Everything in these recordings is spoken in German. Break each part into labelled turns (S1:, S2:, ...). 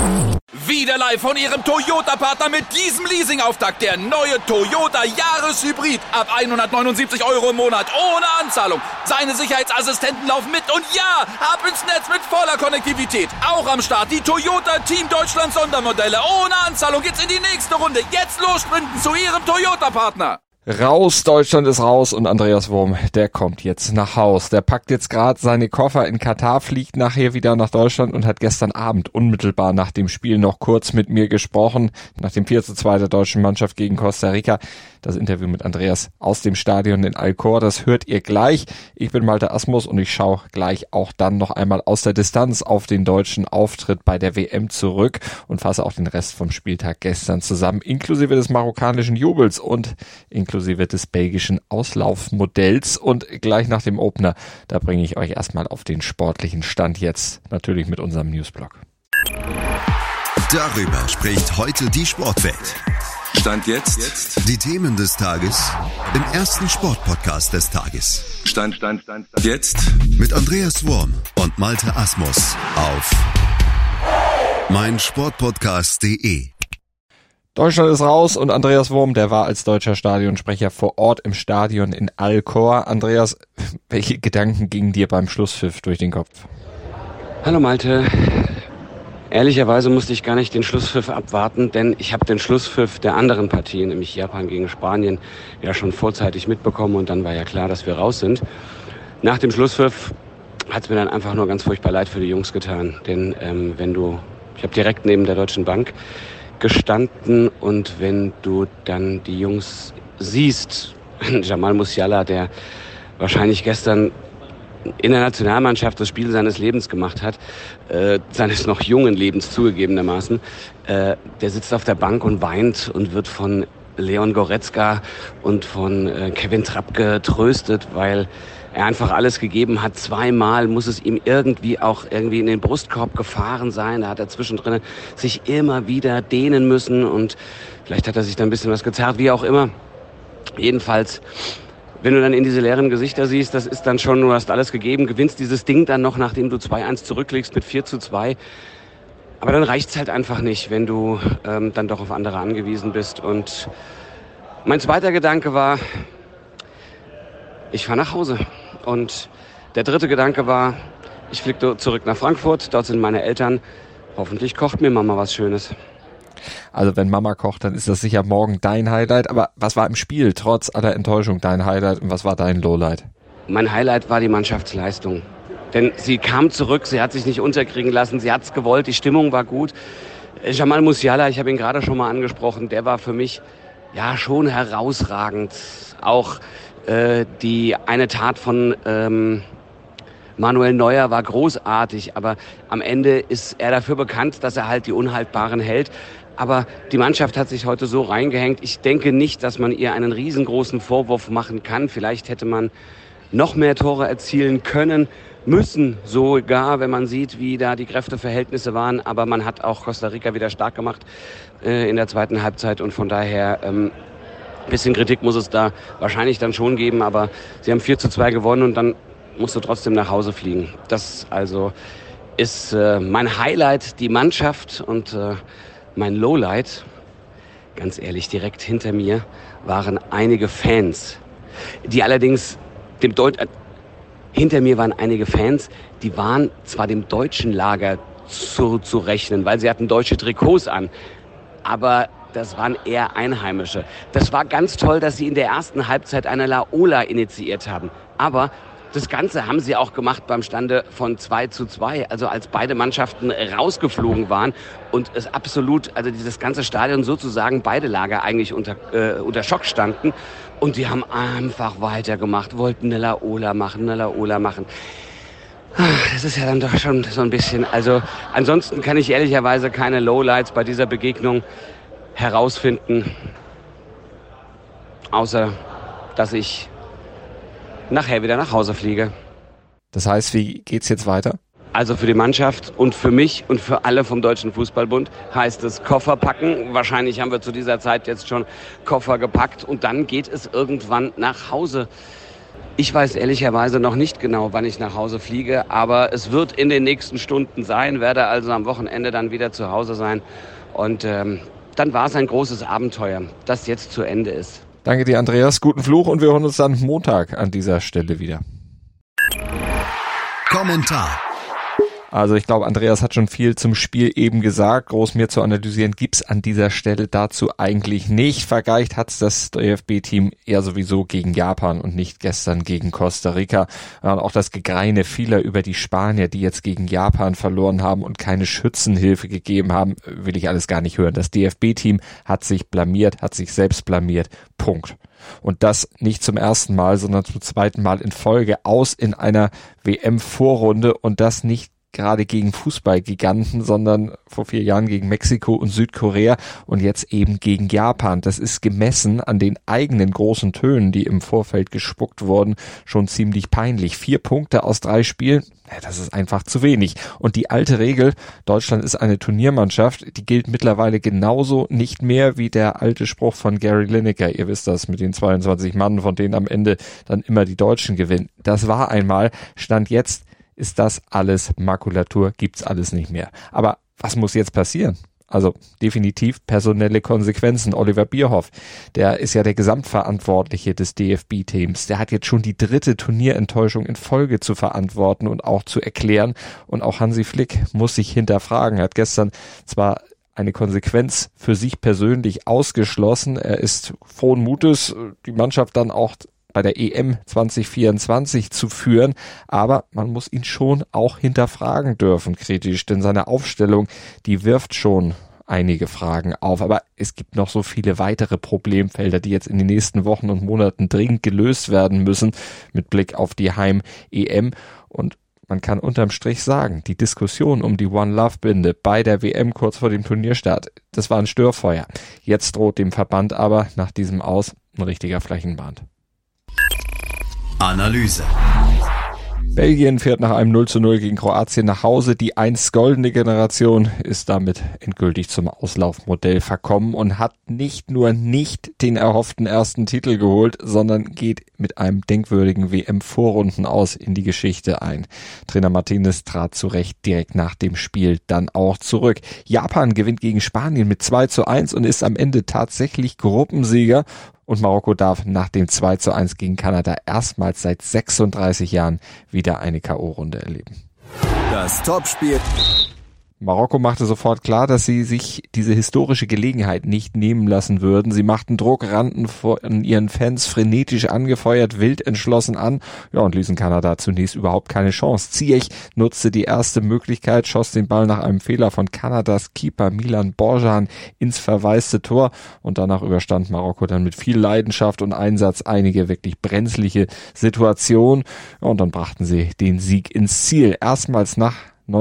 S1: Wieder live von Ihrem Toyota-Partner mit diesem Leasing-Auftakt. Der neue Toyota Jahreshybrid. Ab 179 € im Monat. Ohne Anzahlung. Seine Sicherheitsassistenten laufen mit. Und ja, ab ins Netz mit voller Konnektivität. Auch am Start die Toyota Team Deutschland Sondermodelle. Ohne Anzahlung geht's in die nächste Runde. Jetzt los sprinten zu Ihrem Toyota-Partner.
S2: Raus, Deutschland ist raus und Andreas Wurm, der kommt jetzt nach Haus. Der packt jetzt gerade seine Koffer in Katar, fliegt nachher wieder nach Deutschland und hat gestern Abend unmittelbar nach dem Spiel noch kurz mit mir gesprochen, nach dem 4:2 der deutschen Mannschaft gegen Costa Rica. Das Interview mit Andreas aus dem Stadion in Alcor, das hört ihr gleich. Ich bin Malte Asmus und ich schaue gleich auch dann noch einmal aus der Distanz auf den deutschen Auftritt bei der WM zurück und fasse auch den Rest vom Spieltag gestern zusammen, inklusive des marokkanischen Jubels und inklusive des belgischen Auslaufmodells. Und gleich nach dem Opener, da bringe ich euch erstmal auf den sportlichen Stand jetzt, natürlich mit unserem Newsblog.
S3: Darüber spricht heute die Sportwelt. Stand jetzt. Die Themen des Tages im ersten Sportpodcast des Tages. Stand jetzt. Mit Andreas Wurm und Malte Asmus auf meinsportpodcast.de.
S2: Deutschland ist raus und Andreas Wurm, der war als deutscher Stadionsprecher vor Ort im Stadion in Alcor. Andreas, welche Gedanken gingen dir beim Schlusspfiff durch den Kopf?
S4: Hallo Malte. Ehrlicherweise musste ich gar nicht den Schlusspfiff abwarten, denn ich habe den Schlusspfiff der anderen Partien, nämlich Japan gegen Spanien, ja schon vorzeitig mitbekommen und dann war ja klar, dass wir raus sind. Nach dem Schlusspfiff hat es mir dann einfach nur ganz furchtbar leid für die Jungs getan, denn ich habe direkt neben der Deutschen Bank gestanden und wenn du dann die Jungs siehst, Jamal Musiala, der wahrscheinlich gestern in der Nationalmannschaft das Spiel seines Lebens gemacht hat, seines noch jungen Lebens zugegebenermaßen, der sitzt auf der Bank und weint und wird von Leon Goretzka und von Kevin Trapp getröstet, weil er einfach alles gegeben hat. Zweimal muss es ihm irgendwie in den Brustkorb gefahren sein. Da hat er zwischendrin sich immer wieder dehnen müssen und vielleicht hat er sich da ein bisschen was gezerrt, wie auch immer. Jedenfalls, wenn du dann in diese leeren Gesichter siehst, das ist dann schon, du hast alles gegeben, gewinnst dieses Ding dann noch, nachdem du 2-1 zurücklegst mit 4:2. Aber dann reicht's halt einfach nicht, wenn du dann doch auf andere angewiesen bist. Und mein zweiter Gedanke war, ich fahre nach Hause. Und der dritte Gedanke war, ich fliege zurück nach Frankfurt, dort sind meine Eltern. Hoffentlich kocht mir Mama was Schönes.
S2: Also wenn Mama kocht, dann ist das sicher morgen dein Highlight. Aber was war im Spiel trotz aller Enttäuschung dein Highlight und was war dein Lowlight?
S4: Mein Highlight war die Mannschaftsleistung. Denn sie kam zurück, sie hat sich nicht unterkriegen lassen, sie hat's gewollt, die Stimmung war gut. Jamal Musiala, ich habe ihn gerade schon mal angesprochen, der war für mich ja schon herausragend. Auch die eine Tat von Manuel Neuer war großartig, aber am Ende ist er dafür bekannt, dass er halt die Unhaltbaren hält. Aber die Mannschaft hat sich heute so reingehängt. Ich denke nicht, dass man ihr einen riesengroßen Vorwurf machen kann. Vielleicht hätte man noch mehr Tore erzielen können, müssen sogar, wenn man sieht, wie da die Kräfteverhältnisse waren. Aber man hat auch Costa Rica wieder stark gemacht in der zweiten Halbzeit und von daher bisschen Kritik muss es da wahrscheinlich dann schon geben, aber sie haben 4:2 gewonnen und dann musst du trotzdem nach Hause fliegen. Das also ist mein Highlight, die Mannschaft und mein Lowlight, ganz ehrlich, direkt hinter mir waren einige Fans, die allerdings hinter mir waren einige Fans, die waren zwar dem deutschen Lager zu rechnen, weil sie hatten deutsche Trikots an, aber das waren eher Einheimische. Das war ganz toll, dass sie in der ersten Halbzeit eine Laola initiiert haben. Aber das Ganze haben sie auch gemacht beim Stande von 2:2, also als beide Mannschaften rausgeflogen waren und es absolut, also dieses ganze Stadion sozusagen beide Lager eigentlich unter Schock standen und die haben einfach weitergemacht, wollten eine Laola machen. Das ist ja dann doch schon so ein bisschen, also ansonsten kann ich ehrlicherweise keine Lowlights bei dieser Begegnung herausfinden, außer dass ich nachher wieder nach Hause fliege.
S2: Das heißt, wie geht's jetzt weiter?
S4: Also für die Mannschaft und für mich und für alle vom Deutschen Fußballbund heißt es Koffer packen. Wahrscheinlich haben wir zu dieser Zeit jetzt schon Koffer gepackt und dann geht es irgendwann nach Hause. Ich weiß ehrlicherweise noch nicht genau, wann ich nach Hause fliege, aber es wird in den nächsten Stunden sein, werde also am Wochenende dann wieder zu Hause sein und dann war es ein großes Abenteuer, das jetzt zu Ende ist.
S2: Danke dir, Andreas, guten Fluch und wir hören uns dann Montag an dieser Stelle wieder.
S3: Kommentar.
S2: Also ich glaube, Andreas hat schon viel zum Spiel eben gesagt. Groß mehr zu analysieren gibt's an dieser Stelle dazu eigentlich nicht. Vergeigt hat's das DFB-Team eher sowieso gegen Japan und nicht gestern gegen Costa Rica. Und auch das Gegreine vieler über die Spanier, die jetzt gegen Japan verloren haben und keine Schützenhilfe gegeben haben, will ich alles gar nicht hören. Das DFB-Team hat sich blamiert, hat sich selbst blamiert. Punkt. Und das nicht zum ersten Mal, sondern zum zweiten Mal in Folge aus in einer WM-Vorrunde und das nicht gerade gegen Fußballgiganten, sondern vor 4 Jahren gegen Mexiko und Südkorea und jetzt eben gegen Japan. Das ist gemessen an den eigenen großen Tönen, die im Vorfeld gespuckt wurden, schon ziemlich peinlich. 4 Punkte aus 3 Spielen, das ist einfach zu wenig. Und die alte Regel, Deutschland ist eine Turniermannschaft, die gilt mittlerweile genauso nicht mehr wie der alte Spruch von Gary Lineker. Ihr wisst das mit den 22 Mann, von denen am Ende dann immer die Deutschen gewinnen. Das war einmal, Stand jetzt ist das alles Makulatur, gibt's alles nicht mehr. Aber was muss jetzt passieren? Also definitiv personelle Konsequenzen. Oliver Bierhoff, der ist ja der Gesamtverantwortliche des DFB-Teams. Der hat jetzt schon die 3. Turnierenttäuschung in Folge zu verantworten und auch zu erklären. Und auch Hansi Flick muss sich hinterfragen. Er hat gestern zwar eine Konsequenz für sich persönlich ausgeschlossen. Er ist frohen Mutes, die Mannschaft dann auch bei der EM 2024 zu führen, aber man muss ihn schon auch hinterfragen dürfen, kritisch, denn seine Aufstellung, die wirft schon einige Fragen auf, aber es gibt noch so viele weitere Problemfelder, die jetzt in den nächsten Wochen und Monaten dringend gelöst werden müssen, mit Blick auf die Heim-EM und man kann unterm Strich sagen, die Diskussion um die One-Love-Binde bei der WM kurz vor dem Turnierstart, das war ein Störfeuer. Jetzt droht dem Verband aber nach diesem Aus ein richtiger Flächenbrand.
S3: Analyse.
S2: Belgien fährt nach einem 0:0 gegen Kroatien nach Hause. Die einst goldene Generation ist damit endgültig zum Auslaufmodell verkommen und hat nicht nur nicht den erhofften ersten Titel geholt, sondern geht mit einem denkwürdigen WM-Vorrunden aus in die Geschichte ein. Trainer Martinez trat zu Recht direkt nach dem Spiel dann auch zurück. Japan gewinnt gegen Spanien mit 2:1 und ist am Ende tatsächlich Gruppensieger. Und Marokko darf nach dem 2:1 gegen Kanada erstmals seit 36 Jahren wieder eine K.O.-Runde erleben.
S3: Das Topspiel.
S2: Marokko machte sofort klar, dass sie sich diese historische Gelegenheit nicht nehmen lassen würden. Sie machten Druck, rannten von ihren Fans frenetisch angefeuert, wild entschlossen an, und ließen Kanada zunächst überhaupt keine Chance. Ziyech nutzte die erste Möglichkeit, schoss den Ball nach einem Fehler von Kanadas Keeper Milan Borjan ins verwaiste Tor und danach überstand Marokko dann mit viel Leidenschaft und Einsatz einige wirklich brenzliche Situationen und dann brachten sie den Sieg ins Ziel. Erstmals nach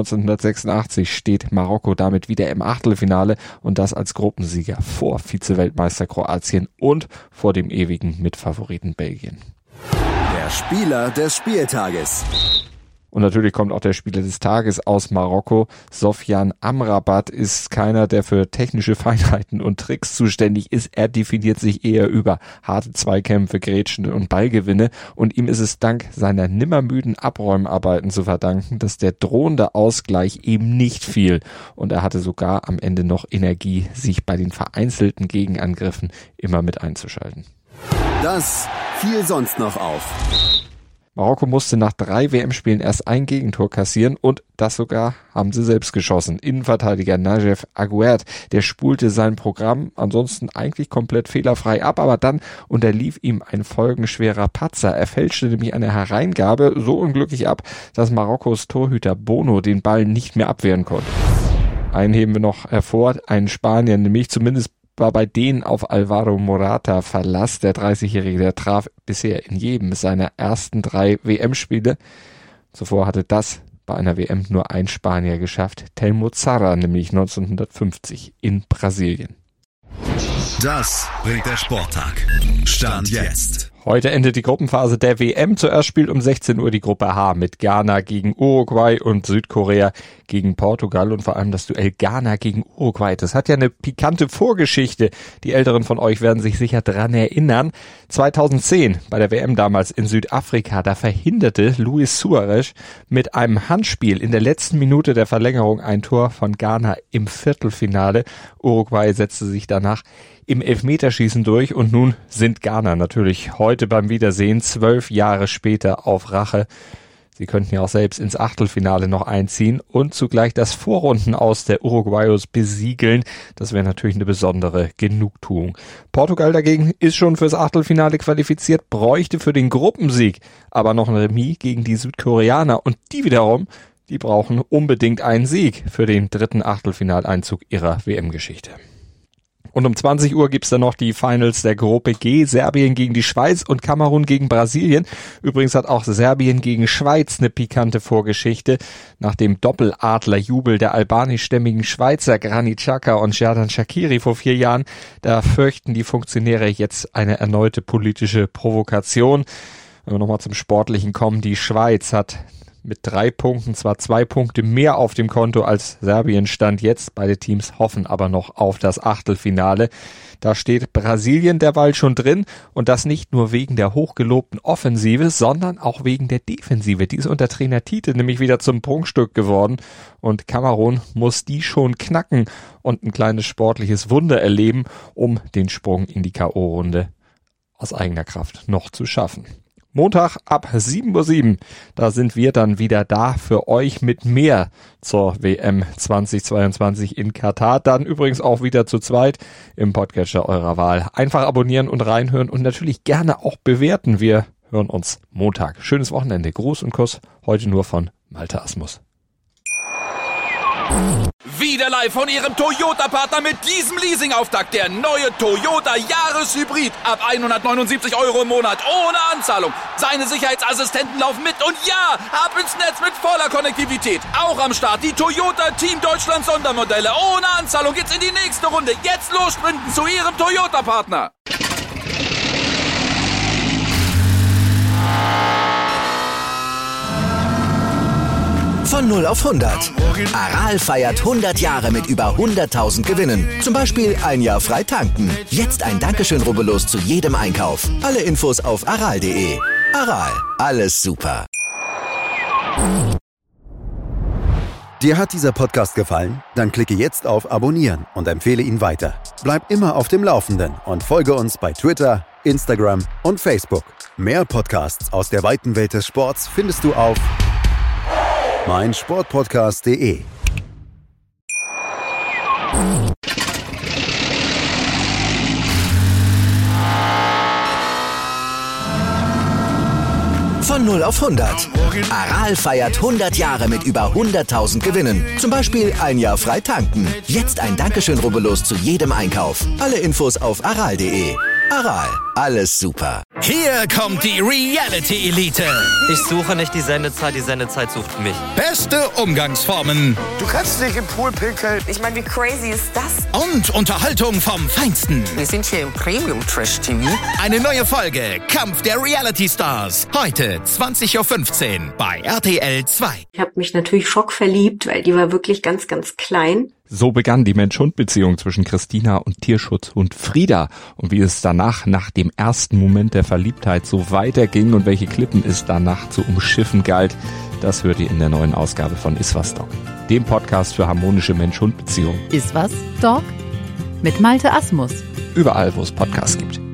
S2: 1986 steht Marokko damit wieder im Achtelfinale und das als Gruppensieger vor Vize-Weltmeister Kroatien und vor dem ewigen Mitfavoriten Belgien.
S3: Der Spieler des Spieltages.
S2: Und natürlich kommt auch der Spieler des Tages aus Marokko. Sofyan Amrabat ist keiner, der für technische Feinheiten und Tricks zuständig ist. Er definiert sich eher über harte Zweikämpfe, Grätschen und Ballgewinne. Und ihm ist es dank seiner nimmermüden Abräumarbeiten zu verdanken, dass der drohende Ausgleich eben nicht fiel. Und er hatte sogar am Ende noch Energie, sich bei den vereinzelten Gegenangriffen immer mit einzuschalten.
S3: Das fiel sonst noch auf.
S2: Marokko musste nach 3 WM-Spielen erst ein Gegentor kassieren und das sogar haben sie selbst geschossen. Innenverteidiger Najef Aguerd, der spulte sein Programm ansonsten eigentlich komplett fehlerfrei ab, aber dann unterlief ihm ein folgenschwerer Patzer. Er fälschte nämlich eine Hereingabe so unglücklich ab, dass Marokkos Torhüter Bono den Ball nicht mehr abwehren konnte. Einen heben wir noch hervor, einen Spanier, nämlich zumindest war bei denen auf Alvaro Morata Verlass. Der 30-Jährige, der traf bisher in jedem seiner ersten 3 WM-Spiele. Zuvor hatte das bei einer WM nur ein Spanier geschafft, Telmo Zarra, nämlich 1950 in Brasilien.
S3: Das bringt der Sporttag. Stand jetzt.
S2: Heute endet die Gruppenphase der WM. Zuerst spielt um 16 Uhr die Gruppe H mit Ghana gegen Uruguay und Südkorea gegen Portugal und vor allem das Duell Ghana gegen Uruguay. Das hat ja eine pikante Vorgeschichte. Die Älteren von euch werden sich sicher dran erinnern. 2010 bei der WM damals in Südafrika, da verhinderte Luis Suarez mit einem Handspiel in der letzten Minute der Verlängerung ein Tor von Ghana im Viertelfinale. Uruguay setzte sich danach im Elfmeterschießen durch und nun sind Ghana natürlich heute beim Wiedersehen 12 Jahre später auf Rache. Sie könnten ja auch selbst ins Achtelfinale noch einziehen und zugleich das Vorrundenaus der Uruguayos besiegeln. Das wäre natürlich eine besondere Genugtuung. Portugal dagegen ist schon fürs Achtelfinale qualifiziert, bräuchte für den Gruppensieg aber noch ein Remis gegen die Südkoreaner und die wiederum, die brauchen unbedingt einen Sieg für den dritten Achtelfinaleinzug ihrer WM-Geschichte. Und um 20 Uhr gibt's dann noch die Finals der Gruppe G. Serbien gegen die Schweiz und Kamerun gegen Brasilien. Übrigens hat auch Serbien gegen Schweiz eine pikante Vorgeschichte. Nach dem Doppeladlerjubel der albanischstämmigen Schweizer Granit Xhaka und Xherdan Shaqiri vor 4 Jahren, da fürchten die Funktionäre jetzt eine erneute politische Provokation. Wenn wir nochmal zum Sportlichen kommen, die Schweiz hat mit 3 Punkten zwar 2 Punkte mehr auf dem Konto als Serbien stand jetzt. Beide Teams hoffen aber noch auf das Achtelfinale. Da steht Brasilien derweil schon drin und das nicht nur wegen der hochgelobten Offensive, sondern auch wegen der Defensive. Die ist unter Trainer Tite nämlich wieder zum Prunkstück geworden und Kamerun muss die schon knacken und ein kleines sportliches Wunder erleben, um den Sprung in die K.O.-Runde aus eigener Kraft noch zu schaffen. Montag ab 7:07 Uhr, da sind wir dann wieder da für euch mit mehr zur WM 2022 in Katar. Dann übrigens auch wieder zu zweit im Podcatcher eurer Wahl. Einfach abonnieren und reinhören und natürlich gerne auch bewerten. Wir hören uns Montag. Schönes Wochenende. Gruß und Kuss. Heute nur von Malte Asmus.
S1: Wieder live von Ihrem Toyota-Partner mit diesem Leasing-Auftakt. Der neue Toyota Jahreshybrid. Ab 179 € im Monat. Ohne Anzahlung. Seine Sicherheitsassistenten laufen mit. Und ja, ab ins Netz mit voller Konnektivität. Auch am Start die Toyota Team Deutschland Sondermodelle. Ohne Anzahlung geht's in die nächste Runde. Jetzt los sprinten zu Ihrem Toyota-Partner.
S5: Von 0 auf 100. Aral feiert 100 Jahre mit über 100.000 Gewinnen. Zum Beispiel ein Jahr frei tanken. Jetzt ein Dankeschön, rubbellos zu jedem Einkauf. Alle Infos auf aral.de. Aral, alles super.
S3: Dir hat dieser Podcast gefallen? Dann klicke jetzt auf Abonnieren und empfehle ihn weiter. Bleib immer auf dem Laufenden und folge uns bei Twitter, Instagram und Facebook. Mehr Podcasts aus der weiten Welt des Sports findest du auf meinsportpodcast.de.
S5: Von 0 auf 100. Aral feiert 100 Jahre mit über 100.000 Gewinnen. Zum Beispiel ein Jahr frei tanken. Jetzt ein Dankeschön, rubbellos zu jedem Einkauf. Alle Infos auf aral.de. Aral, alles super.
S6: Hier kommt die Reality-Elite.
S7: Ich suche nicht die Sendezeit sucht mich.
S6: Beste Umgangsformen.
S8: Du kannst nicht im Pool pinkeln. Ich meine, wie crazy ist das?
S6: Und Unterhaltung vom Feinsten.
S8: Wir sind hier im Premium-Trash-TV.
S6: Eine neue Folge Kampf der Reality-Stars. Heute 20:15 Uhr bei RTL 2.
S9: Ich habe mich natürlich schockverliebt, weil die war wirklich ganz, ganz klein.
S2: So begann die Mensch-Hund-Beziehung zwischen Christina und Tierschutzhund Frieda. Und wie es danach, nach dem ersten Moment der Verliebtheit, so weiterging und welche Klippen es danach zu umschiffen galt, das hört ihr in der neuen Ausgabe von Iswas Dog, dem Podcast für harmonische Mensch-Hund-Beziehungen.
S10: Iswas Dog mit Malte Asmus.
S2: Überall, wo es Podcasts gibt.